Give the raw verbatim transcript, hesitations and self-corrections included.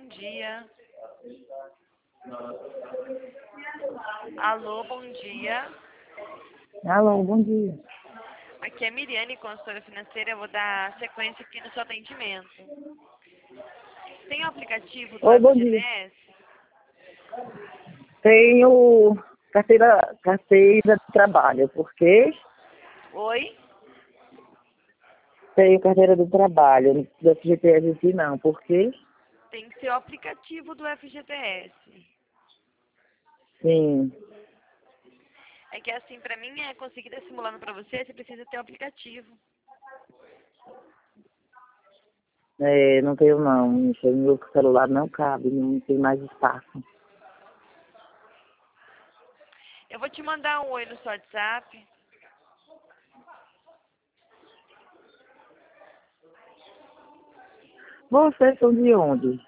dia. Alô, bom dia. Alô, bom dia. Aqui é a Miriane, consultora financeira. Eu vou dar sequência aqui no seu atendimento. Tem o aplicativo do Oi, bom dia. F G T S? Tenho carteira, carteira de trabalho, por quê? Oi? Tenho carteira de trabalho, do F G T S aqui não, por quê? Tem que ser o aplicativo do F G T S. Sim, É que assim, pra mim, é conseguir estar simulando pra você, você precisa ter o aplicativo. é, não tenho não, meu celular não cabe, não tem mais espaço. Eu vou te mandar um oi no seu WhatsApp. Vocês são de onde?